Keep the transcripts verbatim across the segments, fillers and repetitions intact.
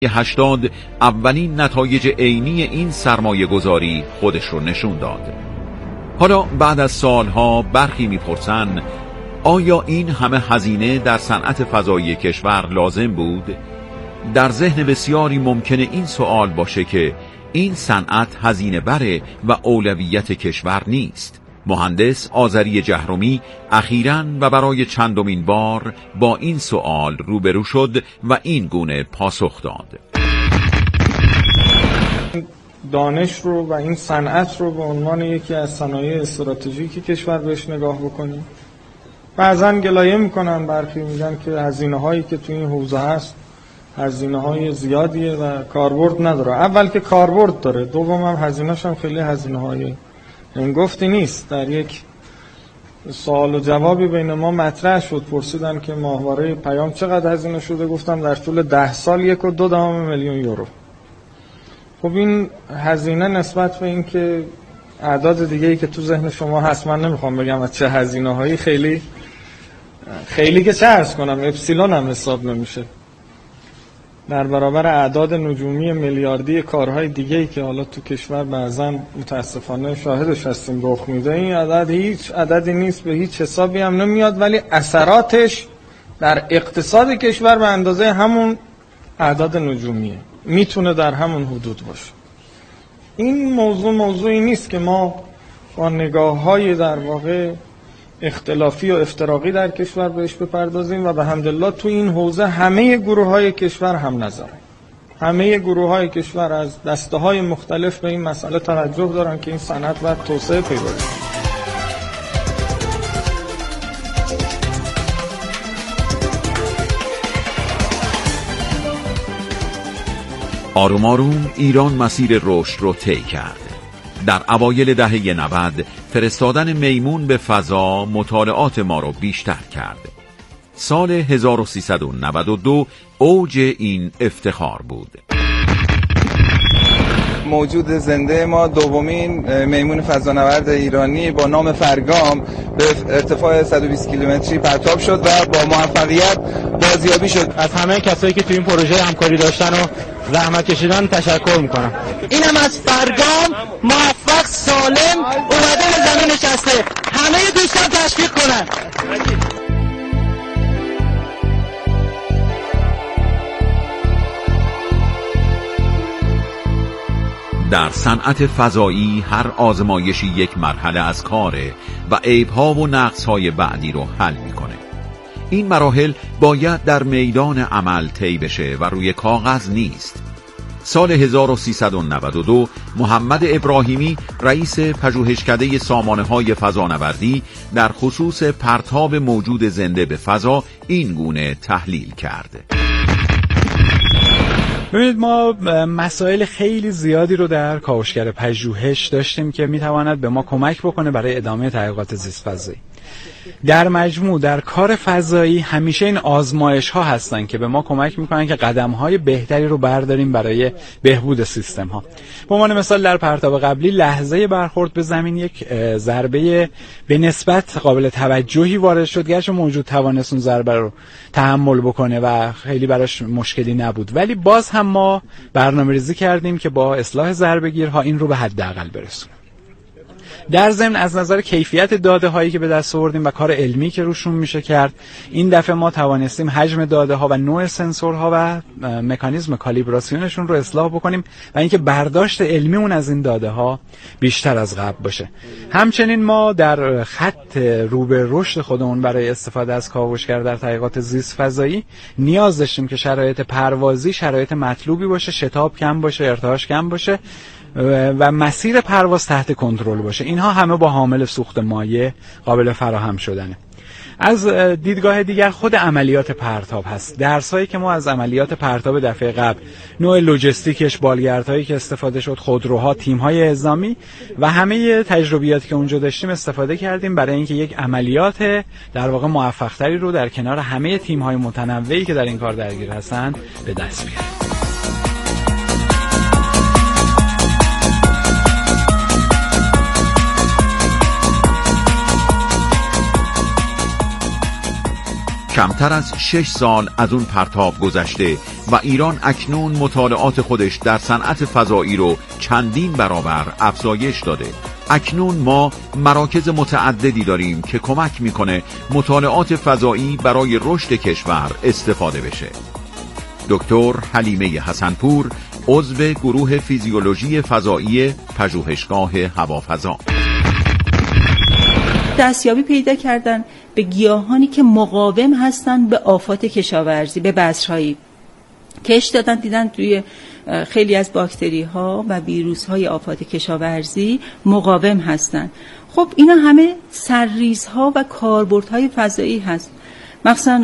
هشتاد اولین نتایج عینی این سرمایه گذاری خودش رو نشون داد. حالا بعد از سالها برخی میپرسن آیا این همه هزینه در صنعت فضایی کشور لازم بود؟ در ذهن بسیاری ممکنه این سوال باشه که این صنعت هزینه بره و اولویت کشور نیست. مهندس آذری جهرمی اخیراً و برای چندمین بار با این سوال روبرو شد و این گونه پاسخ داد. دانش رو و این صنعت رو به عنوان یکی از صنایع استراتژیکی کشور بهش نگاه بکنیم. بعضن گلایه میکنن، برخی میگن که هزینه هایی که توی این حوزه هست هزینه های زیادیه و کاربرد نداره. اول که کاربرد داره، دوم هم هزینه‌اش هم خیلی هزینه های هنگفتی نیست. در یک سوال و جوابی بین ما مطرح شد، پرسیدن که ماهواره پیام چقدر هزینه شده، گفتم در طول ده سال یک و دو دهم میلیون یورو. خب این هزینه نسبت به این که اعداد دیگه ای که تو ذهن شما هست، من نمیخوام بگم از چه هزینه هایی، خیلی خیلی که چه عرض کنم اپسیلون هم حساب نمیشه در برابر اعداد نجومی میلیاردی کارهای دیگه ای که حالا تو کشور بعضا متاسفانه شاهدش هستیم رخ میده. این عدد هیچ عددی نیست، به هیچ حسابی هم نمیاد، ولی اثراتش در اقتصاد کشور به اندازه همون اعداد نجومیه، میتونه در همون حدود باشه. این موضوع موضوعی نیست که ما با نگاه‌های در واقع اختلافی و افتراقی در کشور بهش بپردازیم و به حمدالله تو این حوزه همه گروه‌های کشور هم نظره. همه گروه‌های کشور از دسته‌های مختلف به این مسئله توجه دارن که این صنعت باید توسعه پیدا کنه. آروم آروم ایران مسیر رشد رو طی کرد. در اوایل دهه نود فرستادن میمون به فضا مطالعات ما رو بیشتر کرد. سال هزار و سیصد و نود و دو اوج این افتخار بود. موجود زنده ما دومین میمون فضانورد ایرانی با نام فرگام به ارتفاع صد و بیست کیلومتری پرتاب شد و با موفقیت بازیابی شد. از همه کسایی که تو این پروژه همکاری داشتن و زحمت کشیدن تشکر میکنم. اینم از فرگام موفق سالم اومده به زمین نشسته. همه دوستان تشویق کنن. در صنعت فضایی هر آزمایشی یک مرحله از کاره و عیب‌ها و نقص‌های بعدی رو حل می‌کنه. این مراحل باید در میدان عمل طی بشه و روی کاغذ نیست. سال هزار و سیصد و نود و دو محمد ابراهیمی رئیس پژوهشکده سامانه‌های فضانوردی در خصوص پرتاب موجود زنده به فضا این گونه تحلیل کرد. ببینید، ما مسائل خیلی زیادی رو در کاوشگر پژوهش داشتیم که میتواند به ما کمک بکنه برای ادامه تحقیقات زیست فضایی. در مجموع در کار فضایی همیشه این آزمایش ها هستن که به ما کمک میکنن که قدم های بهتری رو برداریم برای بهبود سیستم ها. به عنوان مثال در پرتاب قبلی لحظه برخورد به زمین یک ضربه به نسبت قابل توجهی وارد شد، گرچه موجود توانست اون ضربه رو تحمل بکنه و خیلی براش مشکلی نبود، ولی باز هم ما برنامه‌ریزی کردیم که با اصلاح ضربه‌گیرها این رو به حداقل برسونیم. در ضمن از نظر کیفیت داده هایی که به دست آوردیم و کار علمی که روشون میشه کرد، این دفعه ما توانستیم حجم داده ها و نوع سنسورها و مکانیزم کالیبراسیونشون رو اصلاح بکنیم و اینکه برداشت علمیمون از این داده ها بیشتر از قبل باشه. همچنین ما در خط رو به رشد خودمون برای استفاده از کاوشگر در تحقیقات زیست فضایی نیاز داشتیم که شرایط پروازی شرایط مطلوبی باشه، شتاب کم باشه، ارتعاش کم باشه و مسیر پرواز تحت کنترل باشه. اینها همه با حامل سوخت مایع قابل فراهم شدنه. از دیدگاه دیگر خود عملیات پرتاب هست. درسایی که ما از عملیات پرتاب دفعه قبل، نوع لوجستیکش، بالگردهایی که استفاده شد، خودروها، تیم‌های اعزامی و همه تجربیاتی که اونجا داشتیم استفاده کردیم برای اینکه یک عملیات در واقع موفق‌تری رو در کنار همه تیم‌های متنوعی که در این کار درگیر هستند به دست بیاریم. کمتر از شش سال از اون پرتاب گذشته و ایران اکنون مطالعات خودش در صنعت فضایی رو چندین برابر افزایش داده. اکنون ما مراکز متعددی داریم که کمک میکنه مطالعات فضایی برای رشد کشور استفاده بشه. دکتر حلیمه حسنپور، عضو گروه فیزیولوژی فضایی پژوهشگاه هوافضا. دستیابی پیدا کردن به گیاهانی که مقاوم هستن به آفات کشاورزی، به بذرهایی. کش دادن دیدن توی خیلی از باکتری ها و ویروس های آفات کشاورزی مقاوم هستن. خب اینا همه سرریزها و کاربردهای فضایی هست. مثلا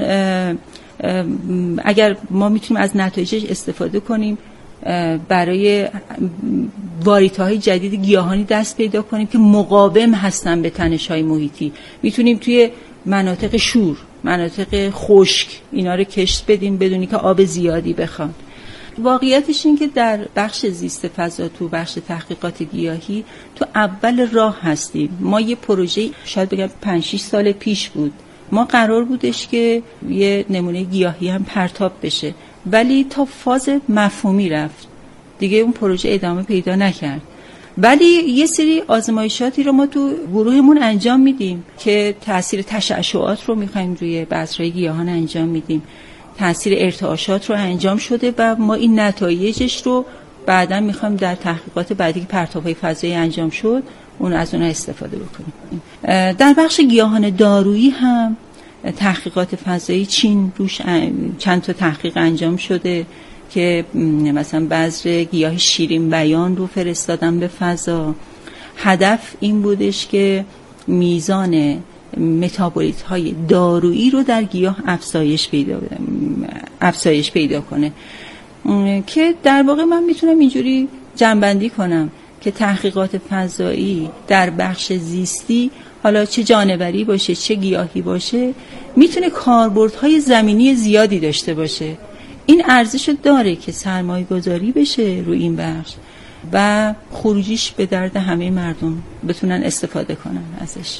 اگر ما میتونیم از نتایجش استفاده کنیم برای واریته‌های جدید گیاهانی دست پیدا کنیم که مقاوم هستن به تنش‌های محیطی. میتونیم توی مناطق شور، مناطق خشک اینا رو کشت بدیم بدونی که آب زیادی بخوان. واقعیتش این که در بخش زیست فضا، تو بخش تحقیقات گیاهی تو اول راه هستیم. ما یه پروژه شاید بگم پنج شش سال پیش بود، ما قرار بودش که یه نمونه گیاهی هم پرتاب بشه، ولی تا فاز مفهومی رفت دیگه اون پروژه ادامه پیدا نکرد. ولی یه سری آزمایشاتی رو ما تو گروهمون انجام میدیم که تأثیر تشعشعات رو میخوایم روی بذرهای گیاهان انجام میدیم، تأثیر ارتعاشات رو انجام شده و ما این نتایجش رو بعداً میخوایم در تحقیقات بعدی که پرتاب‌های فضایی انجام شد اون از اونها استفاده بکنیم. در بخش گیاهان دارویی هم تحقیقات فضایی چین روش چند تا تحقیق انجام شده که مثلا بذر گیاه شیرین بیان رو فرستادن به فضا. هدف این بودش که میزان متابولیت های دارویی رو در گیاه افزایش پیدا افزایش پیدا کنه، که در واقع من میتونم اینجوری جمع‌بندی کنم که تحقیقات فضایی در بخش زیستی، حالا چه جانوری باشه چه گیاهی باشه، میتونه کاربردهای زمینی زیادی داشته باشه. این ارزش داره که سرمایه گذاری بشه روی این بخش و خروجیش به درد همه مردم بتونن استفاده کنن ازش.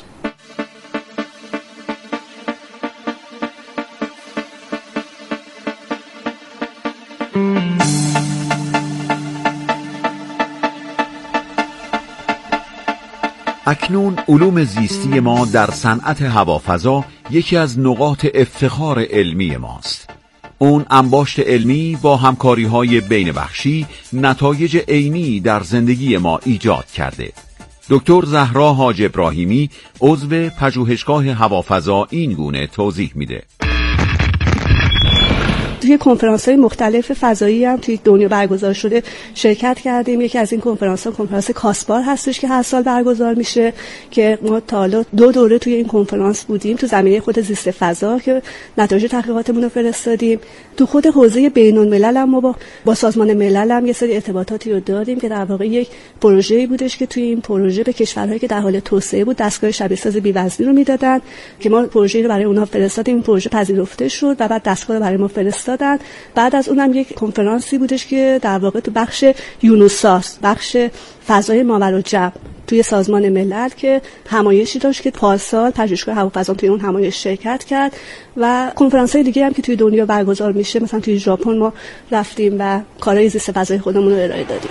اکنون علوم زیستی ما در صنعت هوافضا یکی از نقاط افتخار علمی ماست. اون انباشت علمی با همکاری‌های بین بخشی نتایج عینی در زندگی ما ایجاد کرده. دکتر زهرا حاج ابراهیمی، عضو پژوهشگاه هوافضا، این گونه توضیح میده. توی کنفرانس‌های مختلف فضایی هم توی دنیا برگزار شده شرکت کردیم. یکی از این کنفرانس‌ها کنفرانس کاسبار هستش که هر سال برگزار میشه که ما تا حالا دو دوره توی این کنفرانس بودیم تو زمینه خود زیست فضا که نتایج تحقیقاتمون رو فرستادیم. تو خود حوزه بین‌الملل هم ما با, با سازمان ملل هم یه سری ارتباطاتی رو داریم که در واقع یک پروژه‌ای بودش که توی این پروژه به کشورهایی که در حال توسعه بود دستگاه شبیه‌ساز بی‌وزنی رو میدادن که ما پروژه‌ای رو برای اونها فرستادیم. این پروژه پذیرفته شد و بعد دستگاه رو برای ما فرستادن. بعد از اونم یک کنفرانسی بودش که در واقع تو بخش یونوساس، بخش فضای ماوراءالجبر توی سازمان ملل که همایشی داشت که پارسال پژوهشگاه هوافضا توی اون همایش شرکت کرد و کنفرانس‌های دیگه هم که توی دنیا برگزار میشه، مثلا توی ژاپن ما رفتیم و کارهای زیست فضای خودمون رو ارائه دادیم.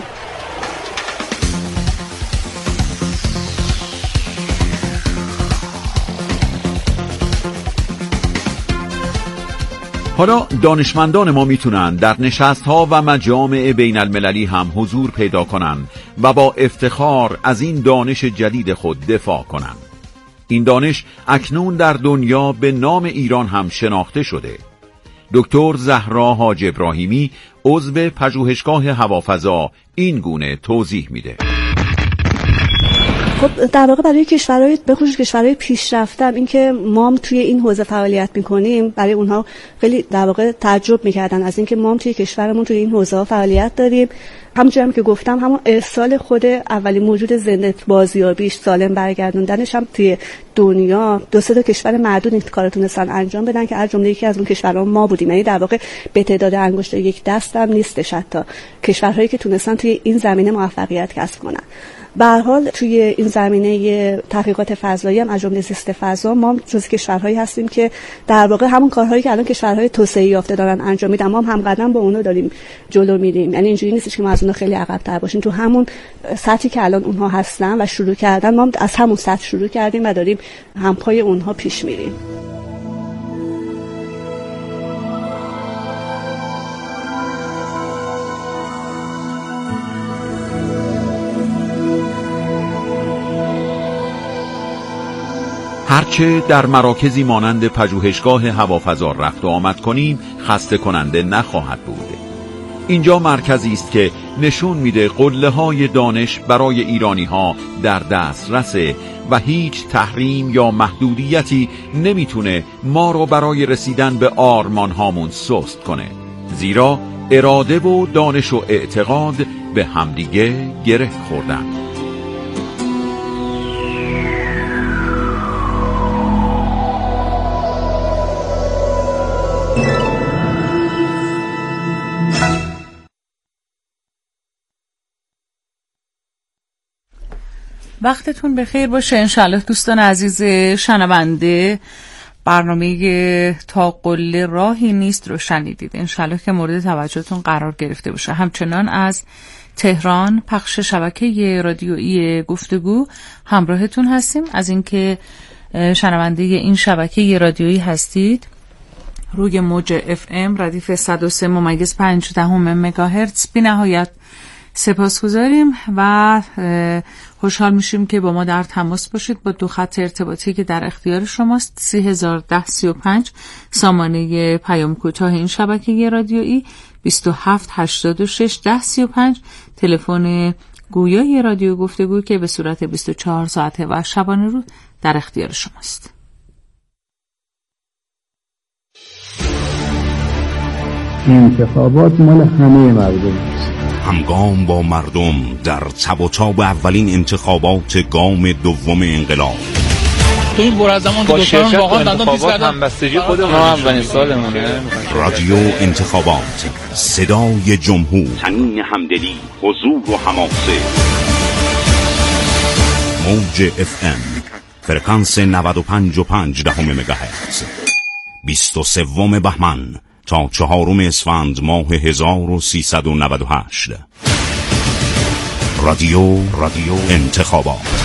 حالا دانشمندان ما میتونن در نشست‌ها و مجامع بین المللی هم حضور پیدا کنن و با افتخار از این دانش جدید خود دفاع کنن. این دانش اکنون در دنیا به نام ایران هم شناخته شده. دکتر زهرا حاج ابراهیمی، عضو پژوهشگاه هوافضا، این گونه توضیح میده. خب در واقع برای کشورهای به خصوص کشورهای پیشرفته این که ما توی این حوزه فعالیت میکنیم برای اونها خیلی در واقع تعجب میکردن از اینکه ما توی کشورمون توی این حوزه فعالیت داریم همونجوری هم که گفتم همون ارسال خود اولین موجود زنده بازیابیش سالم برگردوندنش هم توی دنیا دو سه تا کشور معدود این کارو تونستن انجام بدن که از جمله یکی از اون کشورها ما بودیم. یعنی در واقع به تعداد انگشت یک دست هم نیستش حتی کشورهایی که تونستن توی این زمینه موفقیت کسب کنن. به هر حال توی این زمینه تحقیقات فضایی هم از جمله زیست فضا ما جزو کشورهایی هستیم که در واقع همون کارهایی که الان کشورهای توسعه یافته دارن انجام میدن ما هم همقدم با اونها داریم جلو میریم. یعنی اینجوری نیستش که ما از اونها خیلی عقب‌تر باشیم. تو همون سطحی که الان اونها هستن و شروع کردن ما از همون سطح شروع کردیم و داریم همپای اونها پیش میریم. هرچه در مراکزی مانند پژوهشگاه هوافضا رفت و آمد کنیم خسته کننده نخواهد بود. اینجا مرکزی است که نشون میده قله های دانش برای ایرانی ها در دست رسه و هیچ تحریم یا محدودیتی نمیتونه ما رو برای رسیدن به آرمان هامون سست کنه، زیرا اراده و دانش و اعتقاد به همدیگه گره خوردن. وقتتون بخیر باشه انشالله دوستان عزیز شنونده. برنامه تا قله راهی نیست رو شنیدید، انشالله که مورد توجهتون قرار گرفته باشه. همچنان از تهران پخش شبکه رادیویی گفتگو همراهتون هستیم. از اینکه شنونده این شبکه رادیویی هستید روی موج اف ام ردیف صد و سه ممیز پنج دهم مگاهرتز بی نهایت سپاسگزاریم و خوشحال میشیم که با ما در تماس باشید با دو خط ارتباطی که در اختیار شماست: سی هزار ده سی و پنج سامانه پیام کوتاه این شبکه رادیویی، بیست و هفت هشتاد و شش ده سی و پنج تلفن گویای رادیو گفتگو که به صورت بیست و چهار ساعته و شبانه رو در اختیار شماست. انتخابات مال همه مردم است. همگام با مردم در تب و تاب اولین انتخابات گام دوم انقلاب. تو این بر از زمان با شرکت انتخابات همبستگی خود ما اولین سالمونه. رادیو انتخابات، صدای جمهور، تنین همدلی، حضور و حماسه. موج اف ام فرکانس نود و پنج و پنج دهم مگاهرتز. بیست و سوم بهمن تا چهارم اسفند ماه هزار و سیصد و نود و هشت. رادیو رادیو انتخابات.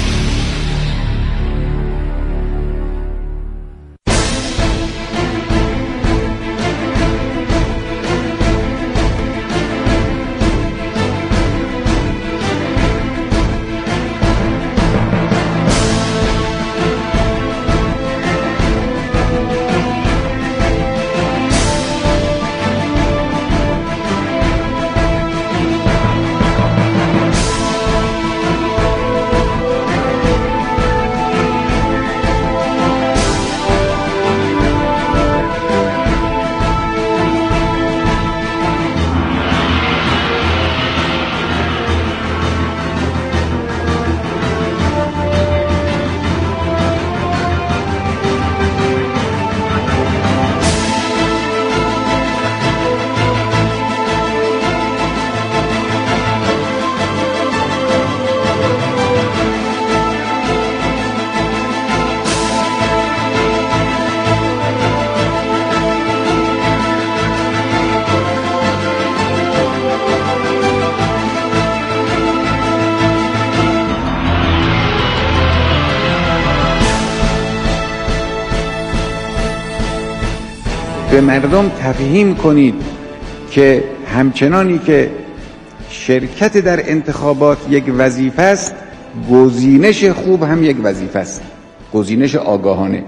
به مردم تفهیم کنید که همچنانی که شرکت در انتخابات یک وظیفه است، گزینش خوب هم یک وظیفه است، گزینش آگاهانه.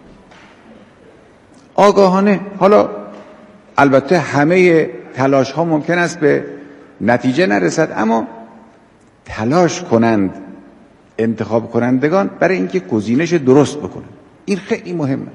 آگاهانه حالا البته همه تلاش ها ممکن است به نتیجه نرسد، اما تلاش کنند انتخاب کنندگان برای اینکه گزینش درست بکنند. این خیلی مهمه.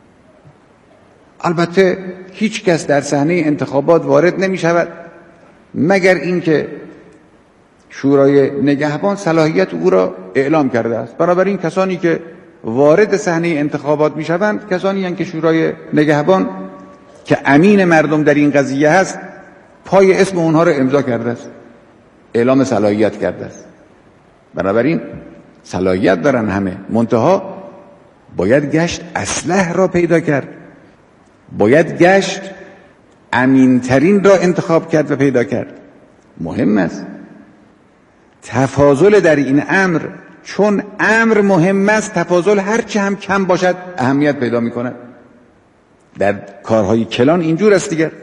البته هیچ کس در صحنه انتخابات وارد نمی شود مگر اینکه شورای نگهبان صلاحیت او را اعلام کرده است. بنابراین کسانی که وارد صحنه انتخابات میشوند کسانی هستند که شورای نگهبان که امین مردم در این قضیه هست پای اسم اونها را امضا کرده است، اعلام صلاحیت کرده است. بنابراین صلاحیت دارن همه، منتها باید گشت اصلح را پیدا کرد، باید گشت امینترین را انتخاب کرد و پیدا کرد. مهم است تفاضل در این امر، چون امر مهم است تفاضل هرچه هم کم باشد اهمیت پیدا می کند. در کارهای کلان اینجور است دیگر.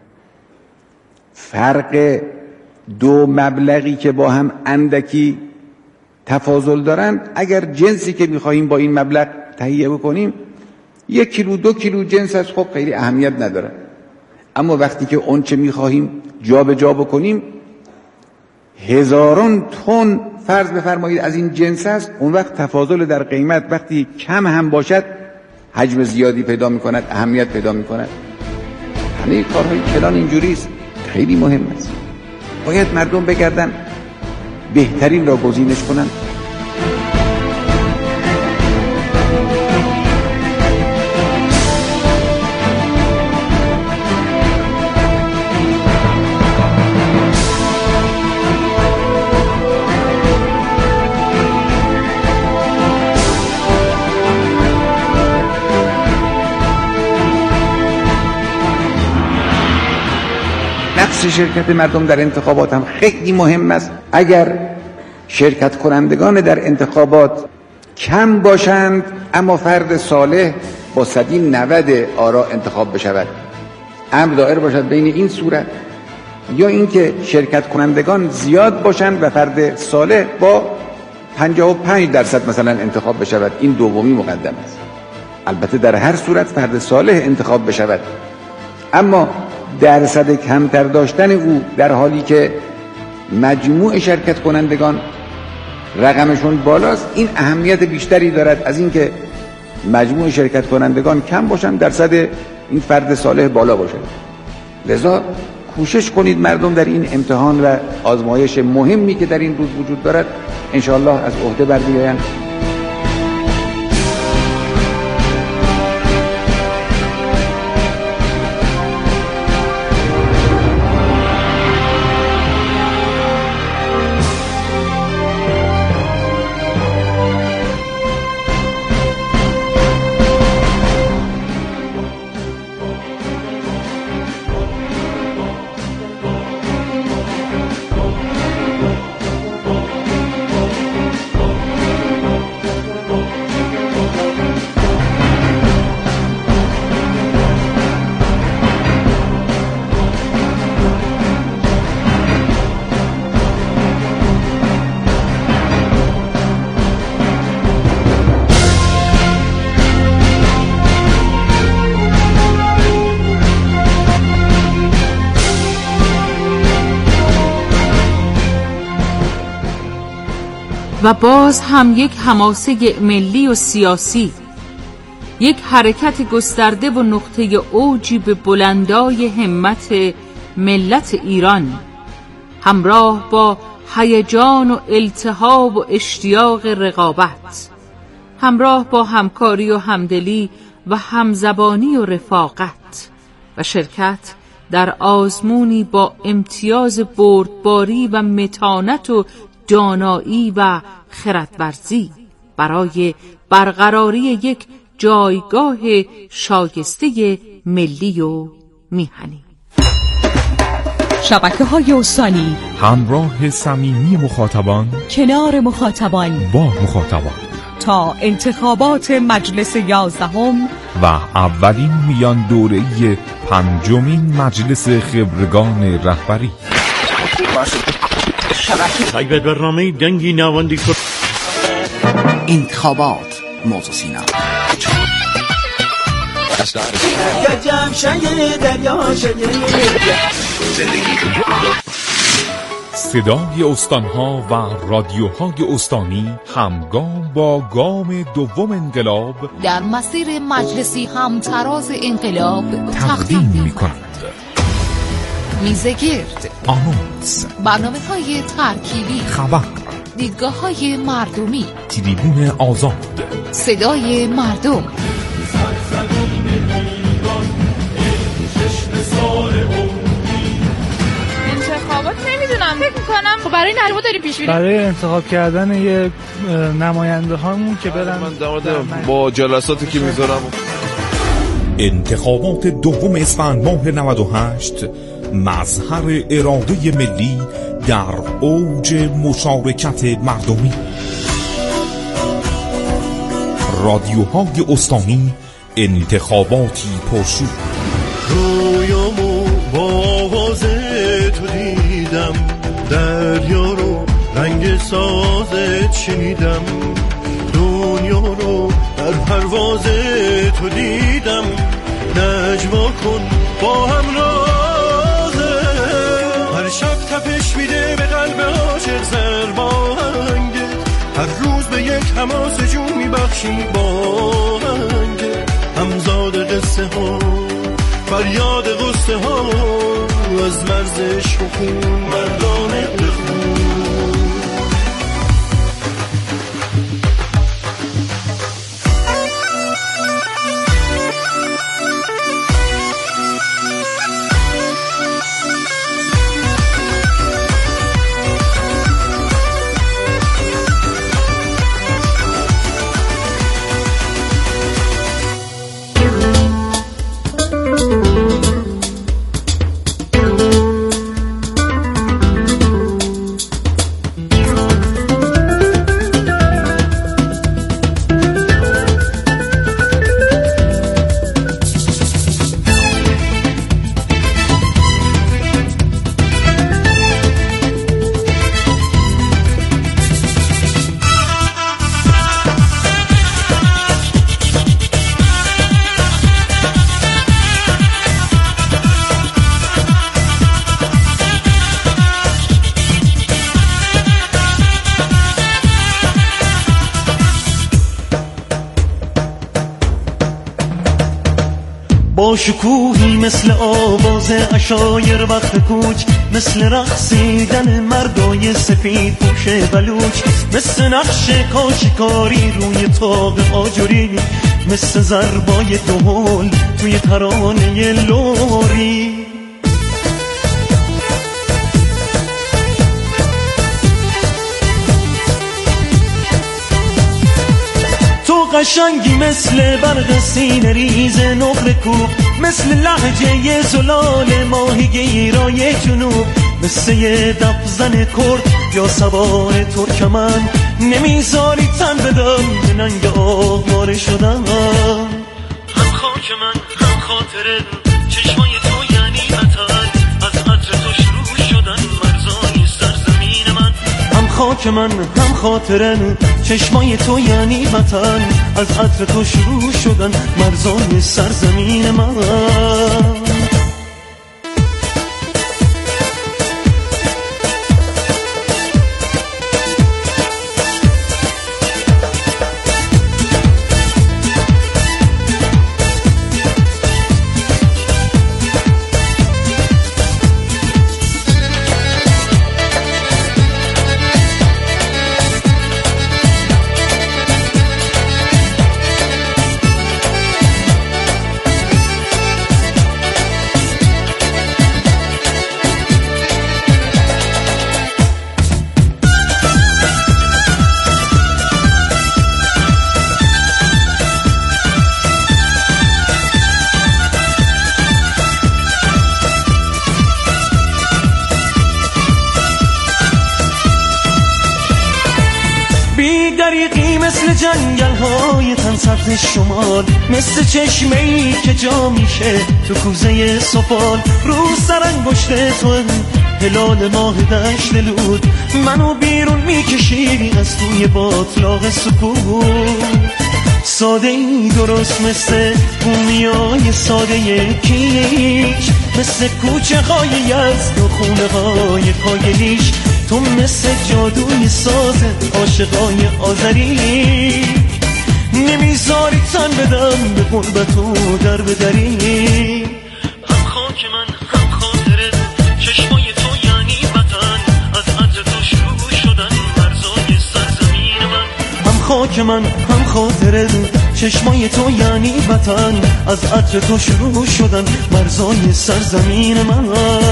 فرق دو مبلغی که با هم اندکی تفاضل دارند، اگر جنسی که می‌خواهیم با این مبلغ تهیه بکنیم یک کیلو دو کیلو جنس است، خب خیلی اهمیت نداره. اما وقتی که اون چه می‌خواهیم جا به جا بکنیم هزاران تن فرض بفرمایید از این جنس است، اون وقت تفاضل در قیمت وقتی کم هم باشد حجم زیادی پیدا می‌کند، اهمیت پیدا می‌کند. همه کارهای کلان اینجوری است، خیلی مهم است. باید مردم بگردن بهترین را گزینش کنند. نقش شرکت مردم در انتخابات هم خیلی مهم است. اگر شرکت کنندگان در انتخابات کم باشند اما فرد صالح با صد و نود آرا انتخاب بشود، امر دایر باشد بین این صورت، یا اینکه شرکت کنندگان زیاد باشند و فرد صالح با پنجاه و پنج درصد مثلا انتخاب بشود، این دومی مقدم است. البته در هر صورت فرد صالح انتخاب بشود، اما درصد کمتر داشتن او در حالی که مجموع شرکت کنندگان رقمشون بالاست این اهمیت بیشتری دارد از اینکه مجموع شرکت کنندگان کم باشن درصد این فرد صالح بالا باشه. لذا کوشش کنید مردم در این امتحان و آزمایش مهمی که در این روز وجود دارد انشاءالله از عهده بر بیایند. و باز هم یک حماسه ملی و سیاسی، یک حرکت گسترده و نقطه اوجی به بلندای همت ملت ایران، همراه با هیجان و التهاب و اشتیاق رقابت، همراه با همکاری و همدلی و همزبانی و رفاقت و شرکت در آزمونی با امتیاز بردباری و متانت و دانایی و خردورزی برای برقراری یک جایگاه شایسته ملی و میهنی. شبکه‌های استانی، همراه صمیمی مخاطبان، کنار مخاطبان، با مخاطبان، تا انتخابات مجلس یازدهم و اولین میان دوره پنجمین مجلس خبرگان رهبری. شبکه برنامه دنگی نواندی کن. انتخابات موضوع سینا صدای استانها و رادیوهای استانی همگام با گام دوم انقلاب در مسیر مجلسی همتراز انقلاب تقدیم می کنند. میزه گرد، آنونس، برنامه‌های ترکیبی، خبر، دیدگاه‌های مردمی، تریبون آزاد، صدای مردم. انتخابات نمیدونم، فکر میکنم خب برای نجوا داری پیش میری برای انتخاب کردن یه نماینده هامون که برن من در مورد با جلساتی که میذارم. انتخابات دوم اسفند ماه نود و هشت، مظهر اراده ملی در اوج مشارکت مردمی. رادیوهای استانی انتخاباتی پرشور. رویامو با آواز تو دیدم، دریا رو رنگ سازت شنیدم، دنیا رو در پرواز تو دیدم. نجوا کن با هم رازه، هر شب تپش میده به قلب عاشق ضربانگه، هر روز به یک حماس جون میبخشی بانگه. همزاد قصه ها فریاد قصه ها، از مرزش و خون مردانه بخون. با شکوهی مثل آواز عشایر وقت کوچ، مثل رقصیدن مردای سفید پوش بلوچ، مثل نقش کاشکاری روی طاق آجوری، مثل ضربای دهل توی ترانه لوری. قشنگی مثل برق سینه ریز نقل کوب، مثل لهجه زلال ماهی گیرای جنوب، مثل یه دفزن کرد یا سوار ترکمن. نمیذاری تن بدم به ننگ آواره شدم. هم خاک من هم خاطره چشمای تو یعنی وطن، از عطر تو شروع شدن مرزای سرزمین من. هم خاک من هم خاطره چشمای تو یعنی وطن، از عطر تو شروع شدن مرزای سرزمین من. مثل جنگل های تن سبز شمال، مثل چشمه ای که جا میشه تو کوزه سفال. رو سرانگشت تو هلال ماه دشت لود، منو بیرون میکشی از توی باطلاق سکوت. ساده ای درست مثل بومیای ساده کیش، مثل کوچه های یزد و خونه های کاگلیش. تو مثل جادوی ساز عاشقای آذری، نمیذاری تن بدم به قربتو در بدری. هم خاک من هم خاطره خاک من هم خاطره چشمای تو یعنی وطن، از عطر تو شروع شدن مرزای سرزمین من.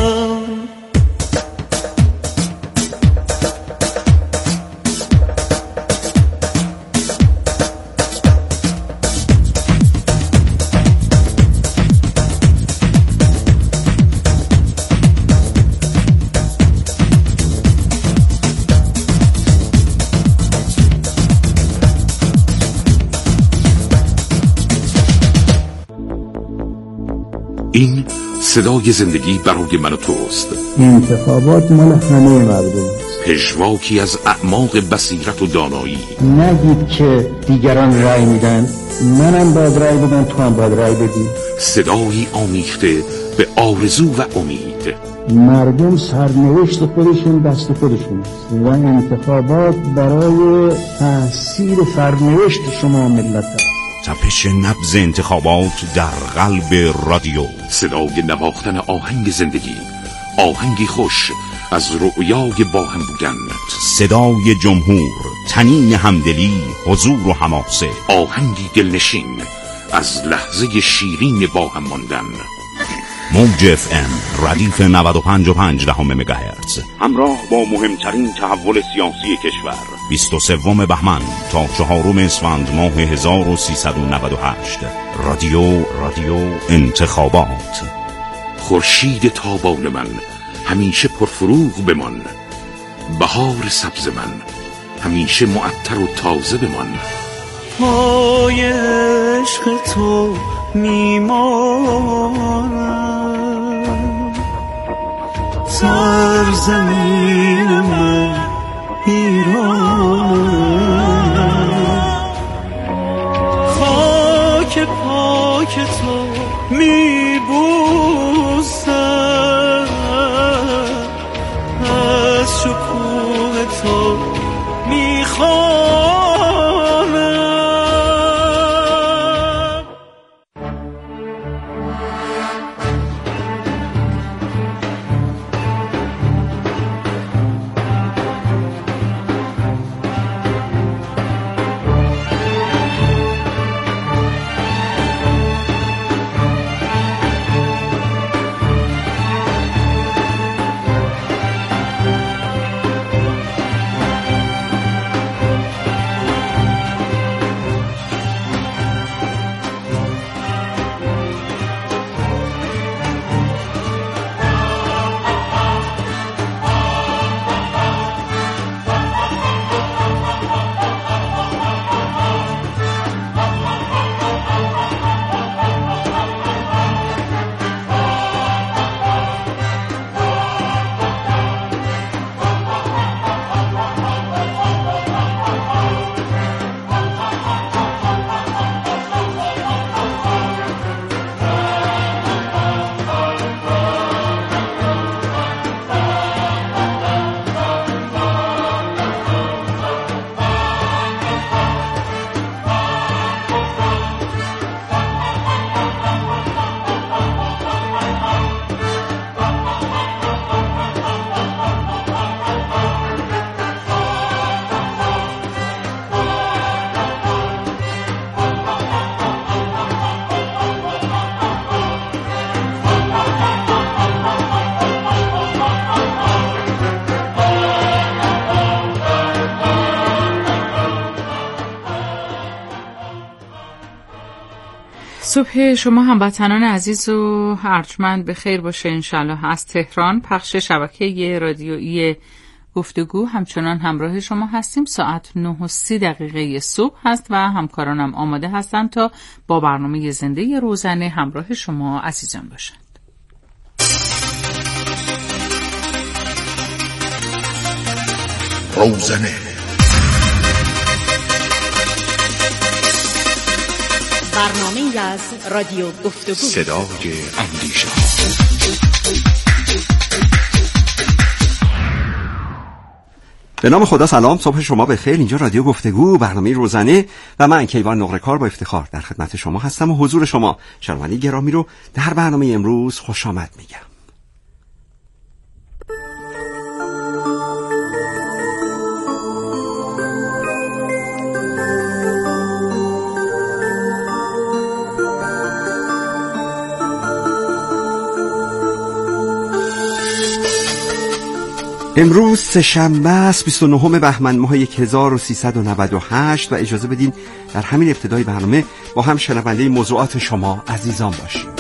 این صدای زندگی برای من و توست. انتخابات مال همه مردم است. پژواکی از اعماق بصیرت و دانایی. نگید که دیگران رأی میدن، منم باید رأی بدم، تو هم باید رأی بدی. صدایی آمیخته به آرزو و امید. مردم سرنوشت خودشون دست خودشون است و انتخابات برای تحصیل سرنوشت شما ملت است. تپش نبض انتخابات در قلب رادیو، صدای نواختن آهنگ زندگی، آهنگی خوش از رؤیای با هم بودن، صدای جمهور، طنین همدلی، حضور و حماسه، آهنگی دلنشین از لحظه شیرین با هم ماندن. موج اف ام ردیف نود و پنج و پنج دهم مگاهرتز، همراه با مهمترین تحول سیاسی کشور. بیست و سوم بهمن تا چهارم اسفند ماه هزار و سیصد و نود و هشت. رادیو رادیو انتخابات. خورشید تابان من همیشه پرفروغ بمان، بهار سبز من همیشه معطر و تازه بمان. پای عشق تو میمانم، سرزمین من ایرانم، خاک پاک تو میبوسم، از شکوه تو میخوانم. صبح شما هموطنان عزیز و ارجمند به خیر باشه انشالله. از تهران پخش شبکه رادیویی گفتگو همچنان همراه شما هستیم. ساعت نه و سی دقیقه صبح هست و همکارانم آماده هستند تا با برنامه زنده روزانه همراه شما عزیزان باشند. روزانه برنامه از رادیو گفتگو، صدای اندیشه. به نام خدا سلام، صبح شما بخیر. اینجا رادیو گفتگو، برنامه روزانه و من کیوان نقره‌کار با افتخار در خدمت شما هستم و حضور شما شنوندگان گرامی رو در برنامه امروز خوش آمد میگم. امروز سه‌شنبه است بیست و نهم بهمن ماه هزار و سیصد و نود و هشت و اجازه بدین در همین ابتدای برنامه با هم شنونده موضوعات شما عزیزان باشیم.